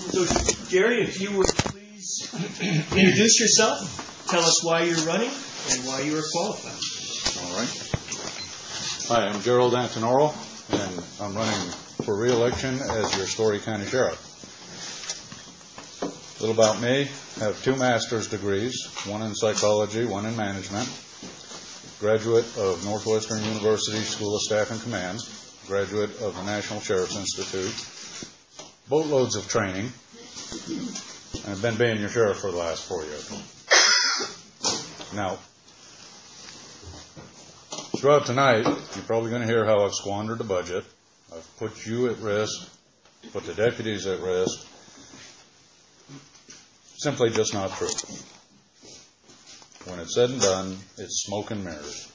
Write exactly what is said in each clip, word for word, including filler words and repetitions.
So, Gary, if you would please introduce yourself, tell us why you're running and why you are qualified. All right. Hi, I'm Gerald Antonoro, and I'm running for re-election as your Story County Sheriff. A little about me. I have two master's degrees, one in psychology, one in management. Graduate of Northwestern University School of Staff and Command. Graduate of the National Sheriff's Institute. Boatloads of training. I've been being your sheriff for the last four years. Now, throughout tonight, you're probably going to hear how I've squandered the budget. I've put you at risk, put the deputies at risk. Simply just not true. When it's said and done, it's smoke and mirrors.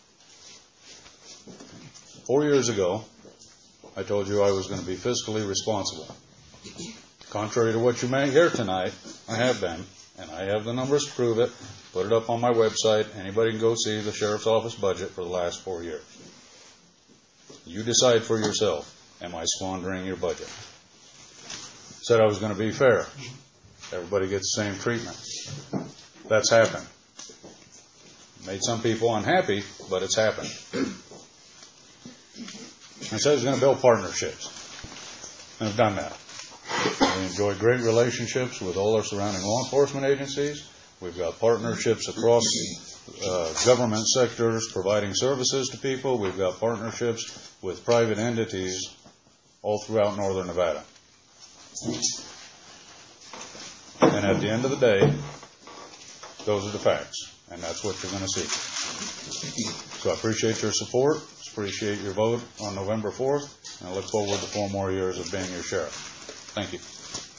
Four years ago, I told you I was going to be fiscally responsible. Contrary to what you may hear tonight, I have been, and I have the numbers to prove it. Put it up on my website. Anybody can go see the Sheriff's Office budget for the last four years. You decide for yourself, am I squandering your budget? Said I was going to be fair. Everybody gets the same treatment. That's happened. Made some people unhappy, but it's happened. I said I was going to build partnerships. And I've done that. We enjoy great relationships with all our surrounding law enforcement agencies. We've got partnerships across uh, government sectors providing services to people. We've got partnerships with private entities all throughout northern Nevada. And at the end of the day, those are the facts, and that's what you're going to see. So I appreciate your support, appreciate your vote on November fourth, and I look forward to four more years of being your sheriff. Thank you.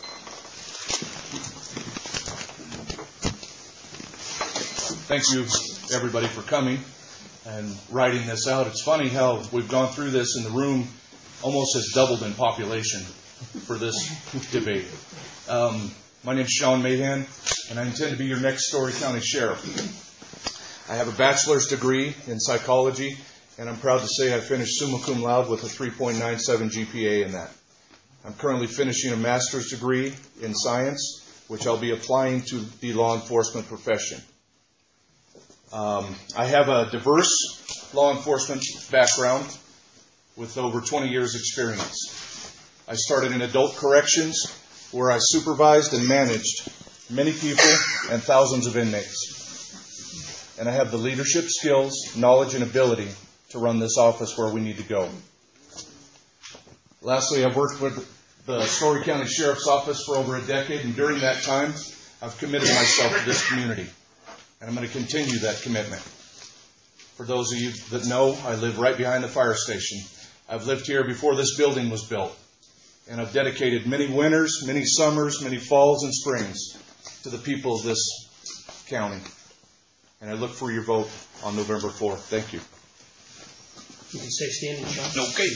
Thank you, everybody, for coming and writing this out. It's funny how we've gone through this, and the room almost has doubled in population for this debate. Um, my name is Sean Mahan, and I intend to be your next Story County Sheriff. I have a bachelor's degree in psychology, and I'm proud to say I finished summa cum laude with a three point nine seven G P A in that. I'm currently finishing a master's degree in science, which I'll be applying to the law enforcement profession. Um, I have a diverse law enforcement background with over twenty years experience. I started in adult corrections where I supervised and managed many people and thousands of inmates. And I have the leadership skills, knowledge, and ability to run this office where we need to go. Lastly, I've worked with the Story County Sheriff's Office for over a decade, and during that time, I've committed myself to this community. And I'm going to continue that commitment. For those of you that know, I live right behind the fire station. I've lived here before this building was built. And I've dedicated many winters, many summers, many falls and springs to the people of this county. And I look for your vote on November fourth. Thank you. You can stay standing, Sean. Okay.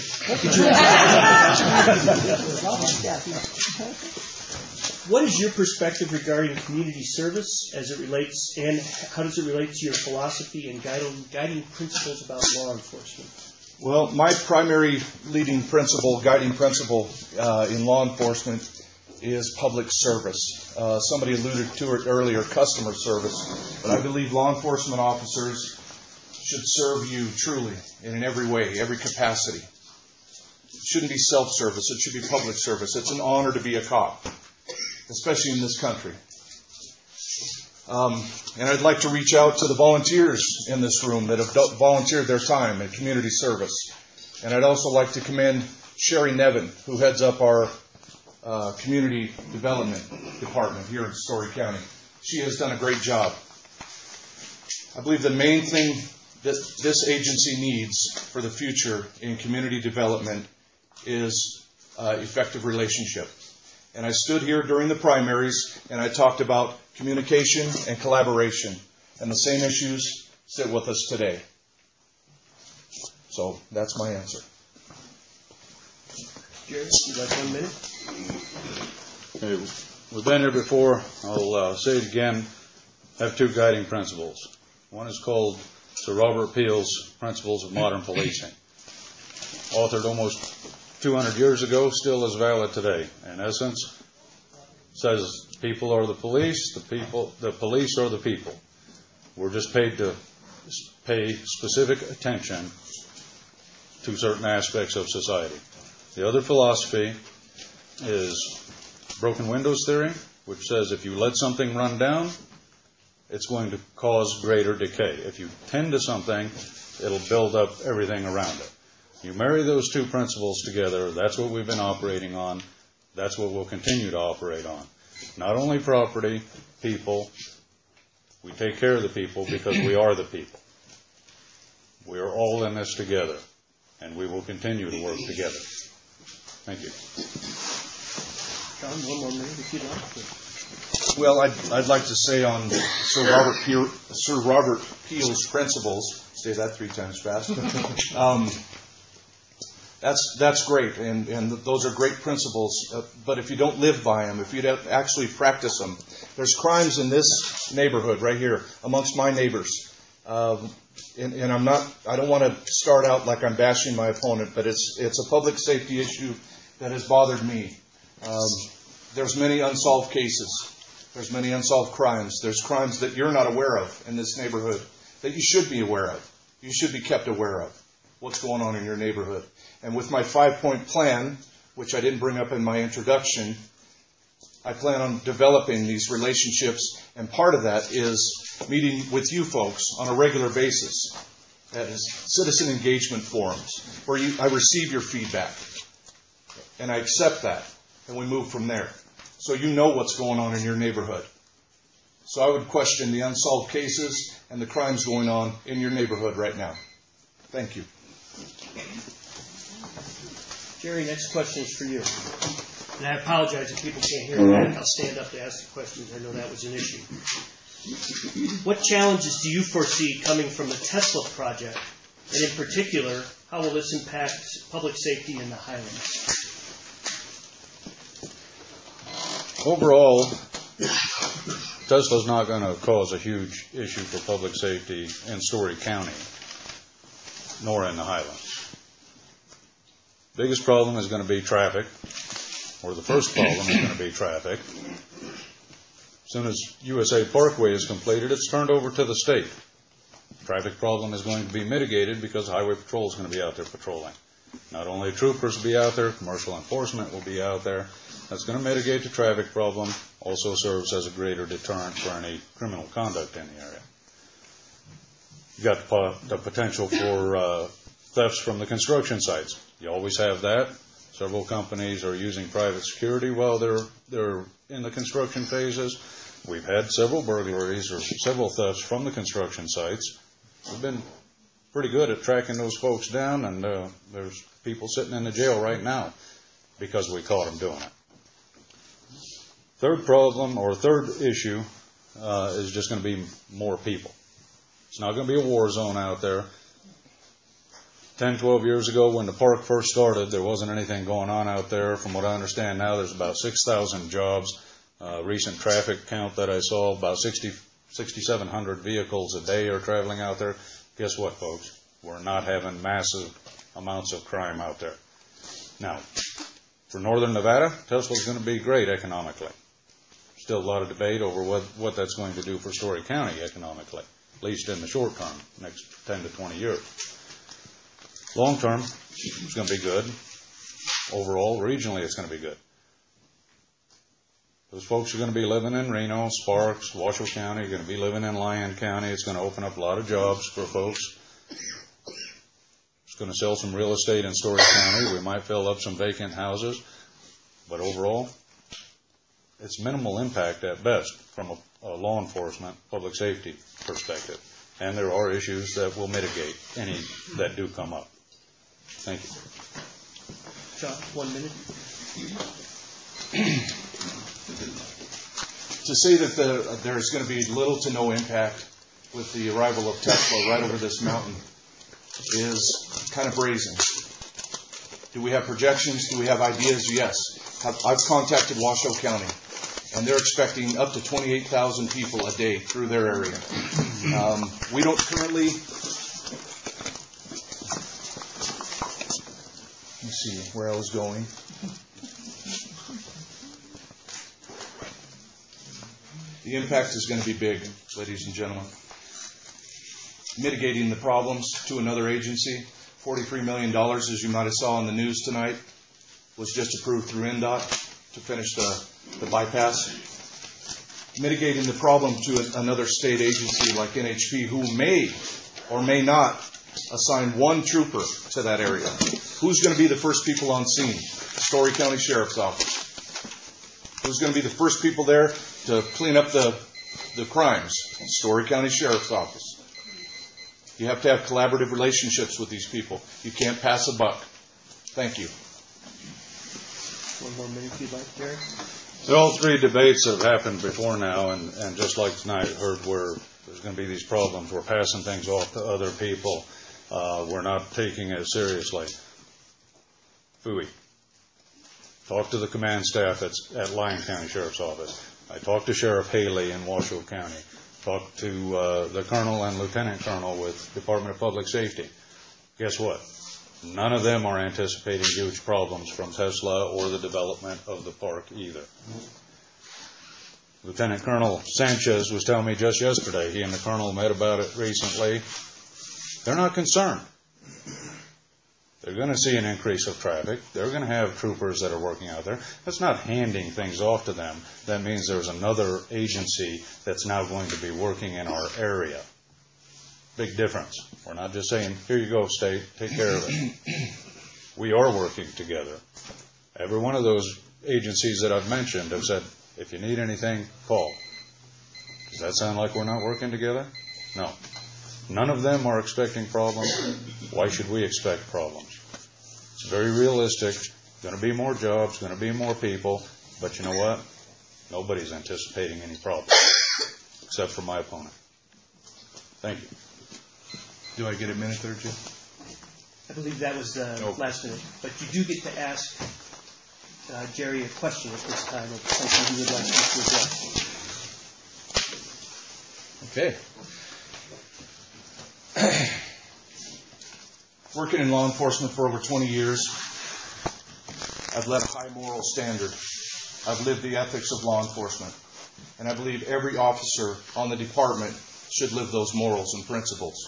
What is your perspective regarding community service as it relates, and how does it relate to your philosophy and guiding, guiding principles about law enforcement? Well, my primary leading principle, guiding principle uh, in law enforcement is public service. Uh, somebody alluded to it earlier, customer service. But I believe law enforcement officers should serve you truly and in every way, every capacity. It shouldn't be self-service. It should be public service. It's an honor to be a cop, especially in this country. Um, and I'd like to reach out to the volunteers in this room that have do- volunteered their time in community service. And I'd also like to commend Sherry Nevin, who heads up our uh, community development department here in Story County. She has done a great job. I believe the main thing that this agency needs for the future in community development is uh, effective relationship. And I stood here during the primaries and I talked about communication and collaboration. And the same issues sit with us today. So that's my answer. Jerry, you'd like one minute? Okay, we've been here before. I'll uh, say it again. I have two guiding principles. One is called Sir Robert Peel's Principles of Modern Policing. Authored almost two hundred years ago, still is valid today. In essence, says people are the police, the people, the police are the people. We're just paid to pay specific attention to certain aspects of society. The other philosophy is broken windows theory, which says if you let something run down, it's going to cause greater decay. If you tend to something, it'll build up everything around it. You marry those two principles together, that's what we've been operating on. That's what we'll continue to operate on. Not only property, people. We take care of the people because we are the people. We are all in this together, and we will continue to work together. Thank you. John, one more minute if you'd like. Well, I'd, I'd like to say on Sir Robert Peel, Sir Robert Peel's principles, say that three times fast. um, that's that's great, and, and those are great principles. Uh, but if you don't live by them, if you don't actually practice them, there's crimes in this neighborhood right here amongst my neighbors. Um, and, and I'm not. I don't want to start out like I'm bashing my opponent, but it's it's a public safety issue that has bothered me. Um, there's many unsolved cases. There's many unsolved crimes. There's crimes that you're not aware of in this neighborhood that you should be aware of. You should be kept aware of what's going on in your neighborhood. And with my five-point plan, which I didn't bring up in my introduction, I plan on developing these relationships, and part of that is meeting with you folks on a regular basis. That is citizen engagement forums, where you, I receive your feedback, and I accept that, and we move from there. So you know what's going on in your neighborhood. So I would question the unsolved cases and the crimes going on in your neighborhood right now. Thank you. Jerry, next question is for you. And I apologize if people can't hear that. I'll stand up to ask the questions. I know that was an issue. What challenges do you foresee coming from the Tesla project? And in particular, how will this impact public safety in the Highlands? Overall, Tesla's not going to cause a huge issue for public safety in Story County, nor in the Highlands. Biggest problem is going to be traffic, or the first problem is going to be traffic. As soon as U S A Parkway is completed, it's turned over to the state. Traffic problem is going to be mitigated because Highway Patrol is going to be out there patrolling. Not only troopers will be out there, commercial enforcement will be out there. That's going to mitigate the traffic problem, also serves as a greater deterrent for any criminal conduct in the area. You've got the, po- the potential for uh, thefts from the construction sites. You always have that. Several companies are using private security while they're they're in the construction phases. We've had several burglaries or several thefts from the construction sites. We've been pretty good at tracking those folks down, and uh, there's people sitting in the jail right now because we caught them doing it. Third problem, or third issue, uh, is just going to be more people. It's not going to be a war zone out there. ten, twelve years ago when the park first started, there wasn't anything going on out there. From what I understand now, there's about six thousand jobs. Uh, recent traffic count that I saw, about sixty, sixty-seven hundred vehicles a day are traveling out there. Guess what, folks? We're not having massive amounts of crime out there. Now, for northern Nevada, Tesla's going to be great economically. Still a lot of debate over what, what that's going to do for Story County economically, at least in the short term, next ten to twenty years. Long term, it's going to be good. Overall, regionally, it's going to be good. Those folks are going to be living in Reno, Sparks, Washoe County, are going to be living in Lyon County. It's going to open up a lot of jobs for folks. It's going to sell some real estate in Story County. We might fill up some vacant houses. But overall, it's minimal impact at best from a, a law enforcement, public safety perspective. And there are issues that will mitigate any that do come up. Thank you. John, one minute. To say that the, there's going to be little to no impact with the arrival of Tesla right over this mountain is kind of brazen. Do we have projections? Do we have ideas? Yes. I've, I've contacted Washoe County, and they're expecting up to twenty-eight thousand people a day through their area. Um, we don't currently... Let me see where I was going. The impact is going to be big, ladies and gentlemen. Mitigating the problems to another agency, forty-three million dollars, as you might have saw on the news tonight, was just approved through N D O T to finish the, the bypass. Mitigating the problem to another state agency like N H P, who may or may not assign one trooper to that area. Who's going to be the first people on scene? Story County Sheriff's Office. Who's going to be the first people there to clean up the, the crimes? Story County Sheriff's Office. You have to have collaborative relationships with these people. You can't pass a buck. Thank you. One more minute if you'd like, Jerry. So all three debates have happened before now, and, and just like tonight, heard where there's going to be these problems. We're passing things off to other people. Uh, we're not taking it seriously. Phooey. Talk to the command staff at, at Lyon County Sheriff's Office. I talked to Sheriff Haley in Washoe County. Talked to uh, the Colonel and Lieutenant Colonel with Department of Public Safety. Guess what? None of them are anticipating huge problems from Tesla or the development of the park either. Lieutenant Colonel Sanchez was telling me just yesterday, he and the Colonel met about it recently. They're not concerned. They're going to see an increase of traffic. They're going to have troopers that are working out there. That's not handing things off to them. That means there's another agency that's now going to be working in our area. Big difference. We're not just saying, here you go, state, take care of it. We are working together. Every one of those agencies that I've mentioned have said, if you need anything, call. Does that sound like we're not working together? No. None of them are expecting problems. Why should we expect problems? It's very realistic. Going to be more jobs, going to be more people, but you know what? Nobody's anticipating any problems, except for my opponent. Thank you. Do I get a minute there, Jim? I believe that was the Nope. last minute. But you do get to ask uh, Jerry a question at this time of something you would like us to address. Okay. Working in law enforcement for over twenty years, I've led a high moral standard. I've lived the ethics of law enforcement. And I believe every officer on the department should live those morals and principles.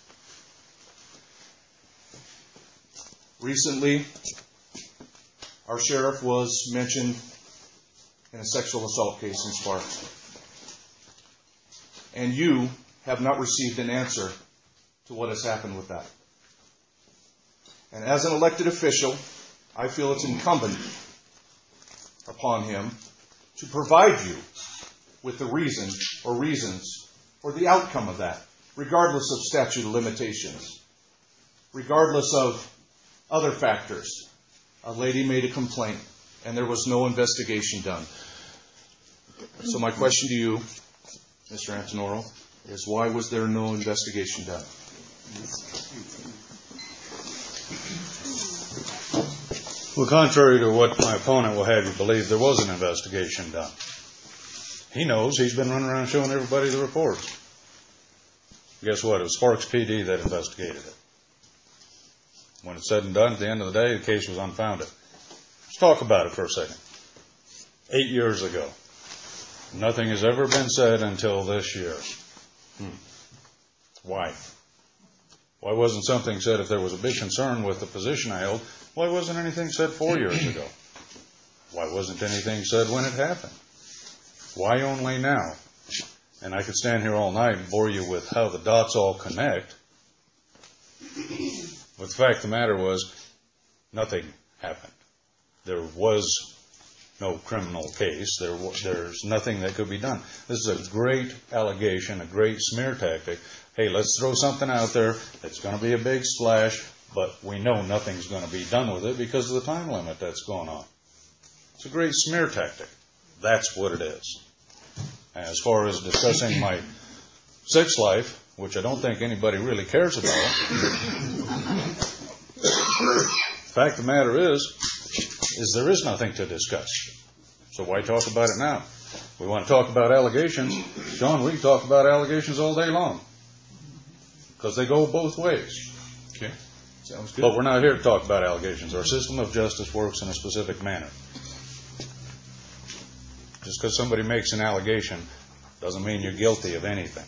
Recently, our sheriff was mentioned in a sexual assault case in Sparks. And you have not received an answer to what has happened with that. And as an elected official, I feel it's incumbent upon him to provide you with the reason or reasons or the outcome of that, regardless of statute of limitations, regardless of other factors. A lady made a complaint and there was no investigation done. So my question to you, Mister Antonoro, is why was there no investigation done? Well, contrary to what my opponent will have you believe, there was an investigation done. He knows. He's been running around showing everybody the reports. Guess what? It was Sparks P D that investigated it. When it's said and done, at the end of the day, the case was unfounded. Let's talk about it for a second. Eight years ago. Nothing has ever been said until this year. Hmm. Why? Why wasn't something said if there was a big concern with the position I held? Why wasn't anything said four years ago? Why wasn't anything said when it happened? Why only now? And I could stand here all night and bore you with how the dots all connect. But the fact of the matter was, nothing happened. There was no criminal case. There, there's nothing that could be done. This is a great allegation, a great smear tactic. Hey, let's throw something out there. It's going to be a big splash, but we know nothing's going to be done with it because of the time limit that's going on. It's a great smear tactic. That's what it is. And as far as discussing my sex life, which I don't think anybody really cares about, the fact of the matter is, is there is nothing to discuss. So why talk about it now? We want to talk about allegations. John, we can talk about allegations all day long. Because they go both ways. Okay. Sounds good. But we're not here to talk about allegations. Our system of justice works in a specific manner. Just because somebody makes an allegation Doesn't mean you're guilty of anything.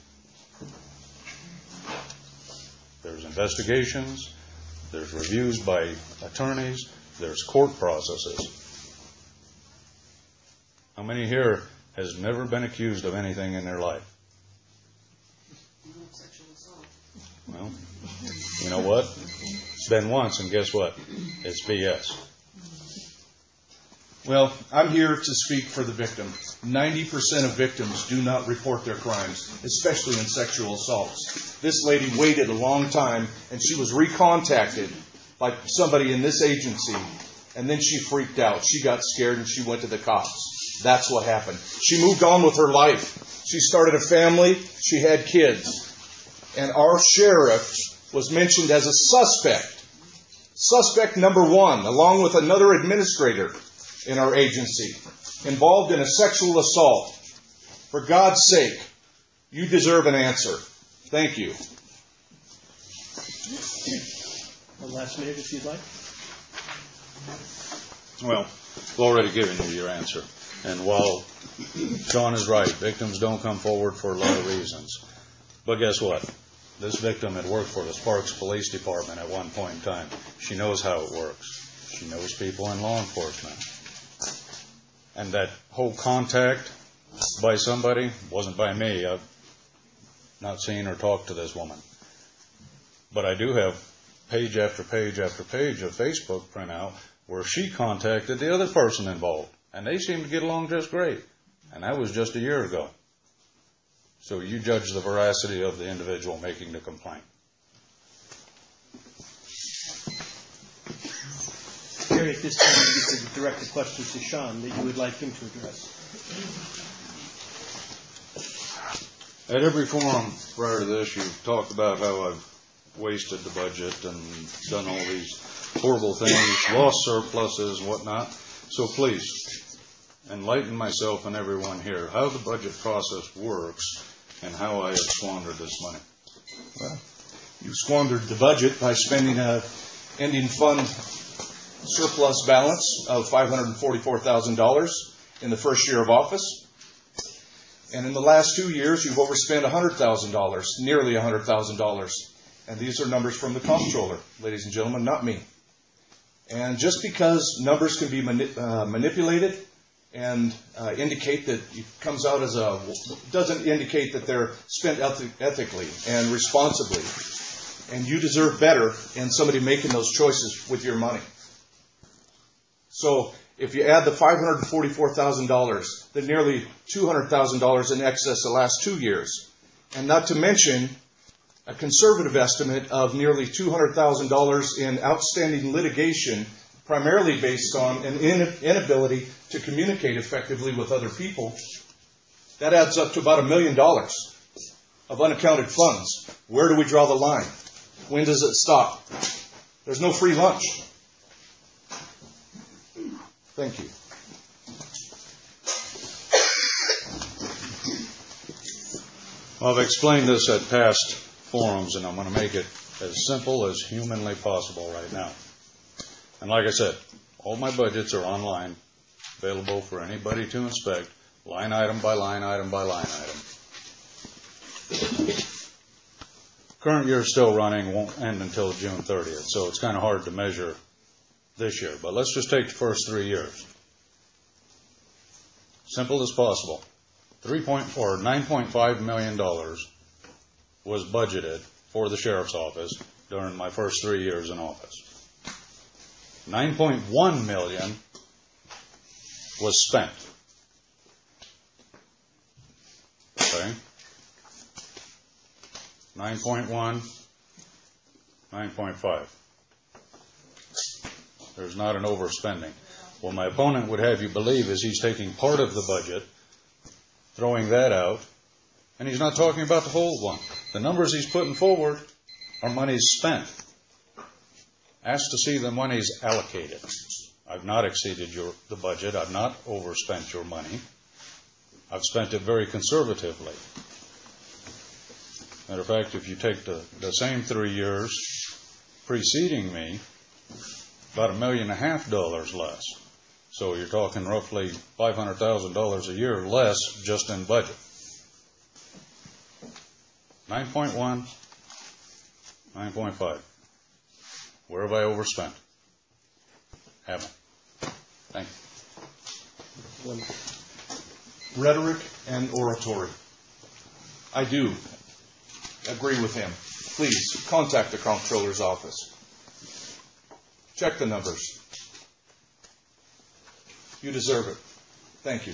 There's investigations, there's reviews by attorneys, there's court processes. How many here has never been accused of anything in their life? Well, you know what? It's been once, and guess what? It's B S. Well, I'm here to speak for the victim. ninety percent of victims do not report their crimes, especially in sexual assaults. This lady waited a long time, and she was recontacted by somebody in this agency, and then she freaked out. She got scared, and she went to the cops. That's what happened. She moved on with her life. She started a family. She had kids. And our sheriff was mentioned as a suspect. Suspect number one, along with another administrator in our agency, involved in a sexual assault. For God's sake, you deserve an answer. Thank you. One last minute if you'd like. Well, I've already given you your answer. And while Sean is right, victims don't come forward for a lot of reasons. But guess what? This victim had worked for the Sparks Police Department at one point in time. She knows how it works. She knows people in law enforcement. And that whole contact by somebody wasn't by me. I've not seen or talked to this woman. But I do have page after page after page of Facebook printout where she contacted the other person involved. And they seem to get along just great. And that was just a year ago. So you judge the veracity of the individual making the complaint. Gary, at this time, you could direct the questions to Sean that you would like him to address. At every forum prior to this, you've talked about how I've wasted the budget and done all these horrible things, lost surpluses and whatnot. So please, enlighten myself and everyone here how the budget process works and how I have squandered this money. Well, you squandered the budget by spending a ending fund surplus balance of five hundred forty-four thousand dollars in the first year of office. And in the last two years, you've overspent one hundred thousand dollars, nearly one hundred thousand dollars. And these are numbers from the comptroller, ladies and gentlemen, not me. And just because numbers can be mani- uh, manipulated and uh, indicate that it comes out as a, doesn't indicate that they're spent eth- ethically and responsibly. And you deserve better in somebody making those choices with your money. So if you add the five hundred forty-four thousand dollars, the nearly two hundred thousand dollars in excess the last two years, and not to mention a conservative estimate of nearly two hundred thousand dollars in outstanding litigation, primarily based on an inability to communicate effectively with other people, that adds up to about a million dollars of unaccounted funds. Where do we draw the line? When does it stop? There's no free lunch. Thank you. Well, I've explained this at past forums, and I'm going to make it as simple as humanly possible right now. And like I said, all my budgets are online, available for anybody to inspect, line item by line item by line item. Current year is still running, won't end until June thirtieth, so it's kind of hard to measure this year. But let's just take the first three years. Simple as possible. Three point or nine point five million dollars was budgeted for the sheriff's office during my first three years in office. nine point one million dollars was spent. Okay? nine point one, nine point five. There's not an overspending. What my opponent would have you believe is he's taking part of the budget, throwing that out, and he's not talking about the whole one. The numbers he's putting forward are monies spent. Ask to see the monies allocated. I've not exceeded your, the budget. I've not overspent your money. I've spent it very conservatively. Matter of fact, if you take the, the same three years preceding me, about a million and a half dollars less. So you're talking roughly five hundred thousand dollars a year less just in budget. Nine point one, nine point five. Where have I overspent? Haven't. Thank you. One. Rhetoric and oratory. I do agree with him. Please contact the comptroller's office. Check the numbers. You deserve it. Thank you.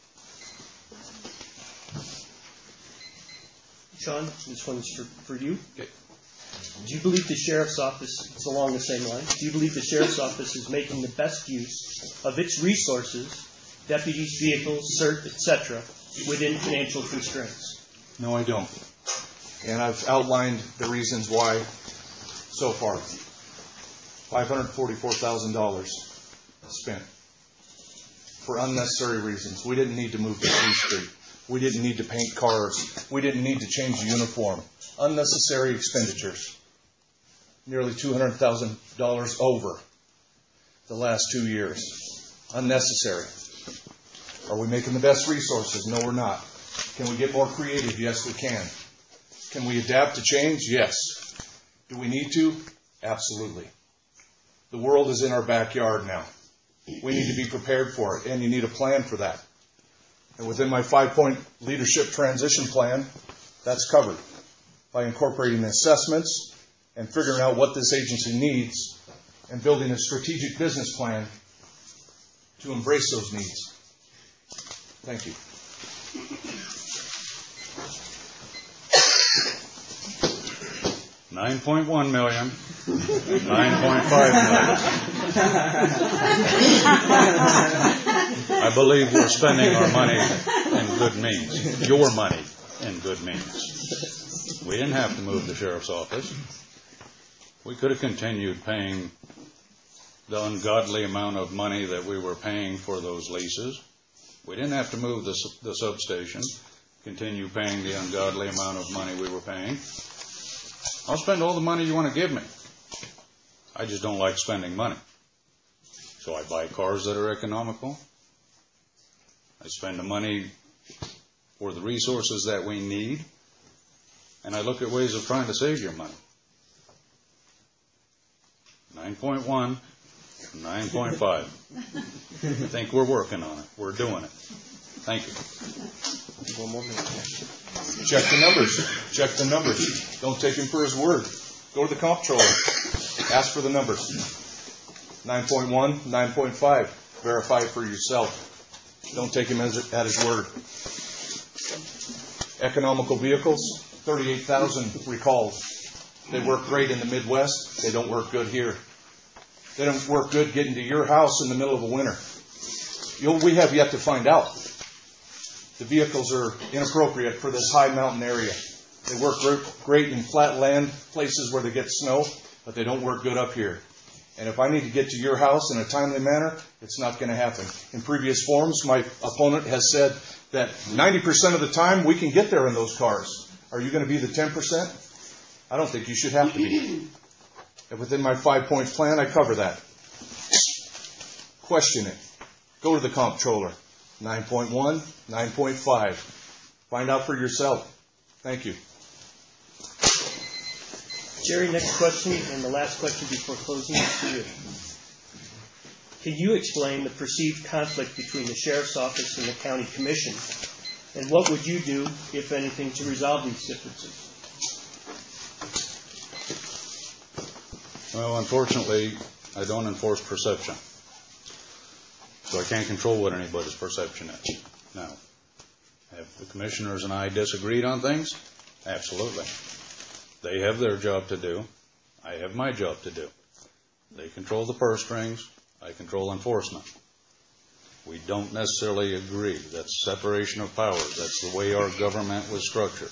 Sean, this one's for, for you. Okay. Do you believe the sheriff's office, it's along the same line, do you believe the sheriff's office is making the best use of its resources, deputies, vehicles, cert, et cetera, within financial constraints? No, I don't. And I've outlined the reasons why so far. five hundred forty-four thousand dollars spent for unnecessary reasons. We didn't need to move to C Street. We didn't need to paint cars. We didn't need to change the uniform. Unnecessary expenditures. Nearly two hundred thousand dollars over the last two years. Unnecessary. Are we making the best resources? No, we're not. Can we get more creative? Yes, we can. Can we adapt to change? Yes. Do we need to? Absolutely. The world is in our backyard now. We need to be prepared for it, and you need a plan for that. And within my five-point leadership transition plan, that's covered by incorporating assessments and figuring out what this agency needs and building a strategic business plan to embrace those needs. Thank you. Nine point one million, nine point five million. I believe we're spending our money in good means. Your money in good means. We didn't have to move the sheriff's office. We could have continued paying the ungodly amount of money that we were paying for those leases. We didn't have to move the, the substation, continue paying the ungodly amount of money we were paying. I'll spend all the money you want to give me. I just don't like spending money. So I buy cars that are economical. I spend the money for the resources that we need. And I look at ways of trying to save your money. nine point one, nine point five. I think we're working on it. We're doing it. Thank you. One more minute. Check the numbers. Check the numbers. Don't take him for his word. Go to the comptroller. Ask for the numbers. nine point one, nine point five. Verify it for yourself. Don't take him as, at his word. Economical vehicles, thirty-eight thousand recalls. They work great in the Midwest. They don't work good here. They don't work good getting to your house in the middle of a winter. You'll, we have yet to find out. The vehicles are inappropriate for this high mountain area. They work great in flat land, places where they get snow, but they don't work good up here. And if I need to get to your house in a timely manner, it's not going to happen. In previous forums, my opponent has said that ninety percent of the time we can get there in those cars. Are you going to be the ten percent? I don't think you should have to be. And within my five-point plan, I cover that. Question it. Go to the comptroller. nine point one, nine point five. Find out for yourself. Thank you. Jerry, next question, and the last question before closing is for you. Can you explain the perceived conflict between the Sheriff's Office and the County Commission? And what would you do, if anything, to resolve these differences? Well, unfortunately, I don't enforce perception. So I can't control what anybody's perception is. Now, have the commissioners and I disagreed on things? Absolutely. They have their job to do. I have my job to do. They control the purse strings. I control enforcement. We don't necessarily agree. That's separation of powers. That's the way our government was structured.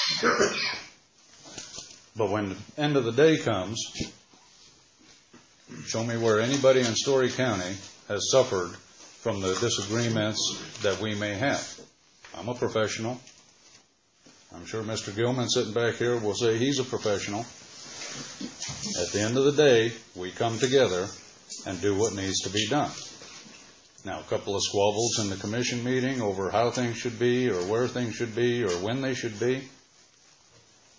But when the end of the day comes, show me where anybody in Story County has suffered from the disagreements that we may have. I'm a professional. I'm sure Mister Gilman sitting back here will say he's a professional. At the end of the day, we come together and do what needs to be done. Now, a couple of squabbles in the commission meeting over how things should be or where things should be or when they should be,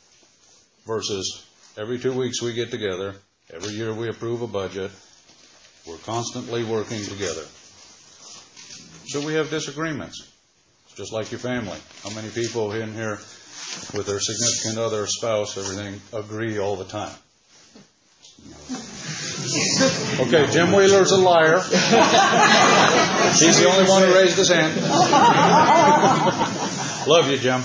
versus every two weeks we get together, every year we approve a budget, we're constantly working together. So we have disagreements. It's just like your family. How many people in here with their significant other, spouse, everything, agree all the time? Okay, Jim Wheeler's a liar. He's the only one who raised his hand. Love you, Jim.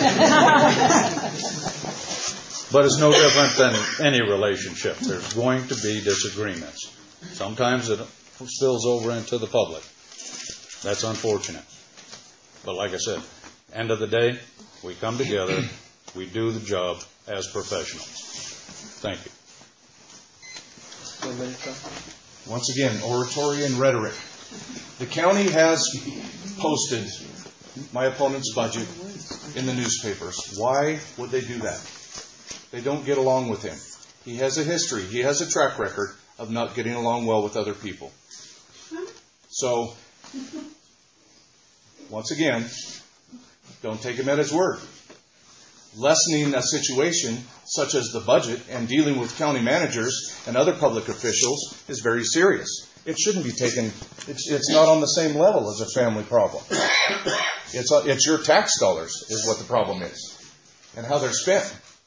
But it's no different than any relationship. There's going to be disagreements. Sometimes it spills over into the public. That's unfortunate. But like I said, end of the day, we come together, we do the job as professionals. Thank you. One minute, John. Once again, oratory and rhetoric. The county has posted my opponent's budget in the newspapers. Why would they do that? They don't get along with him. He has a history. He has a track record of not getting along well with other people. So, once again, don't take him at his word. Lessening a situation such as the budget and dealing with county managers and other public officials is very serious. It shouldn't be taken, it's, it's not on the same level as a family problem. It's, it's your tax dollars is what the problem is and how they're spent.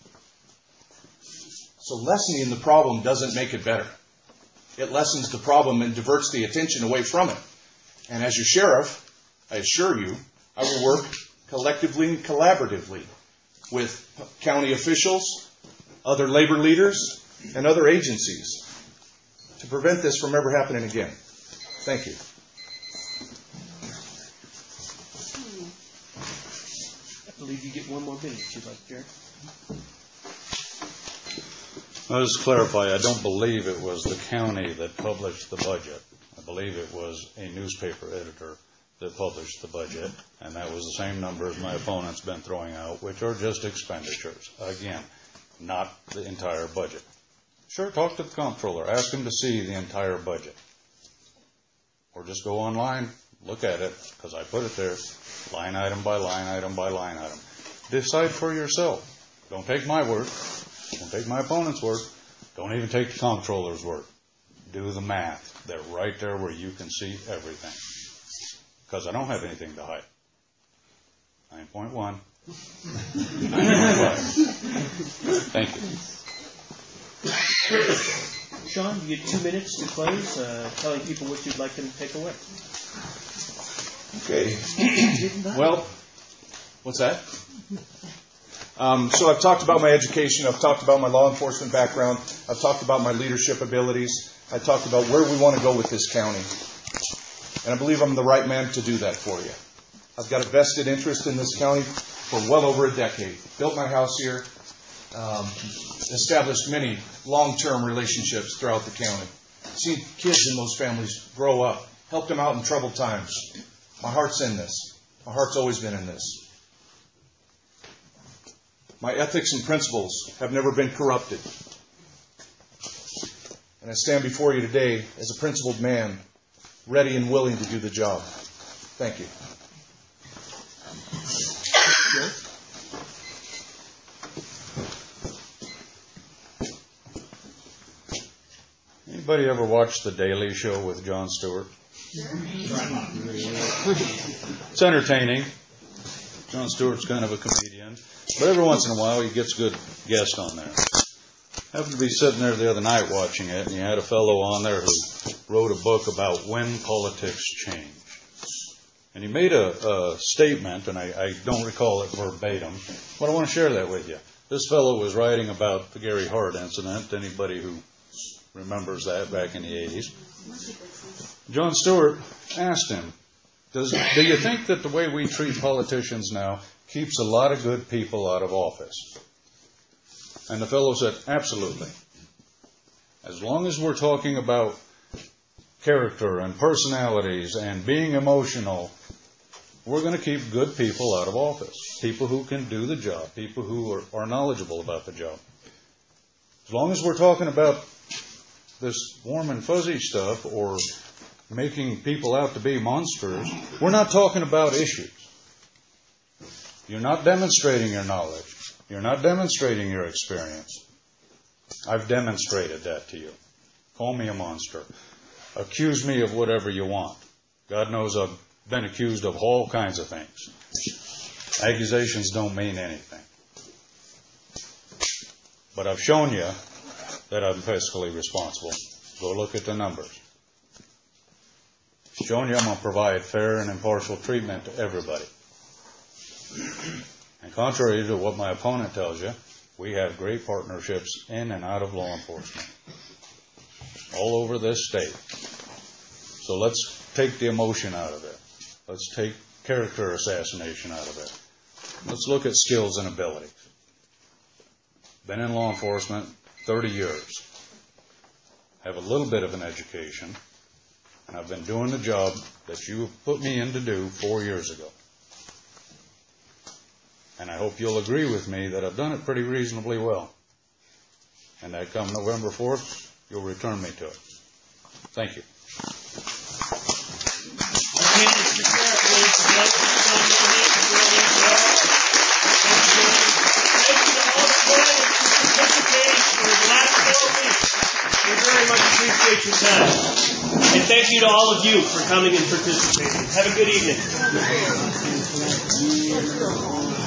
So lessening the problem doesn't make it better. It lessens the problem and diverts the attention away from it. And as your sheriff, I assure you, I will work collectively and collaboratively with county officials, other labor leaders, and other agencies to prevent this from ever happening again. Thank you. I believe you get one more minute if you'd like, Jerry. I'll just clarify, I don't believe it was the county that published the budget. I believe it was a newspaper editor that published the budget, and that was the same numbers my opponent's been throwing out, which are just expenditures. Again, not the entire budget. Sure, talk to the comptroller. Ask him to see the entire budget. Or just go online, look at it, because I put it there, line item by line item by line item. Decide for yourself. Don't take my word. Don't take my opponent's word. Don't even take the comptroller's word. Do the math. They're right there where you can see everything. Because I don't have anything to hide. nine point one. nine point five. Thank you. Sean, you get two minutes to close, uh, telling people what you'd like them to take away. Okay. Well, what's that? Um, so I've talked about my education. I've talked about my law enforcement background. I've talked about my leadership abilities. I talked about where we want to go with this county. And I believe I'm the right man to do that for you. I've got a vested interest in this county for well over a decade. Built my house here. Um, established many long-term relationships throughout the county. Seen kids in those families grow up. Helped them out in troubled times. My heart's in this. My heart's always been in this. My ethics and principles have never been corrupted. And I stand before you today as a principled man, ready and willing to do the job. Thank you. Anybody ever watch The Daily Show with Jon Stewart? It's entertaining. Jon Stewart's kind of a comedian. But every once in a while he gets good guests on there. I happened to be sitting there the other night watching it, and you had a fellow on there who wrote a book about when politics change. And he made a, a statement, and I, I don't recall it verbatim, but I want to share that with you. This fellow was writing about the Gary Hart incident, anybody who remembers that back in the eighties. Jon Stewart asked him, Does, do you think that the way we treat politicians now keeps a lot of good people out of office? And the fellow said, absolutely. As long as we're talking about character and personalities and being emotional, we're going to keep good people out of office. People who can do the job. People who are, are knowledgeable about the job. As long as we're talking about this warm and fuzzy stuff or making people out to be monsters, we're not talking about issues. You're not demonstrating your knowledge. You're not demonstrating your experience. I've demonstrated that to you. Call me a monster. Accuse me of whatever you want. God knows I've been accused of all kinds of things. Accusations don't mean anything. But I've shown you that I'm fiscally responsible. Go look at the numbers. Shown you I'm going to provide fair and impartial treatment to everybody. And contrary to what my opponent tells you, we have great partnerships in and out of law enforcement all over this state. So let's take the emotion out of it. Let's take character assassination out of it. Let's look at skills and abilities. Been in law enforcement thirty years. Have a little bit of an education. And I've been doing the job that you put me in to do four years ago. And I hope you'll agree with me that I've done it pretty reasonably well. And that come November fourth, you'll return me to it. Thank you. Okay, Mister Sheriff, ladies and gentlemen, it's on your hands, really well. Thank you to all the players for participating for the last four weeks. We very much appreciate your time. And thank you to all of you for coming and participating. Have a good evening.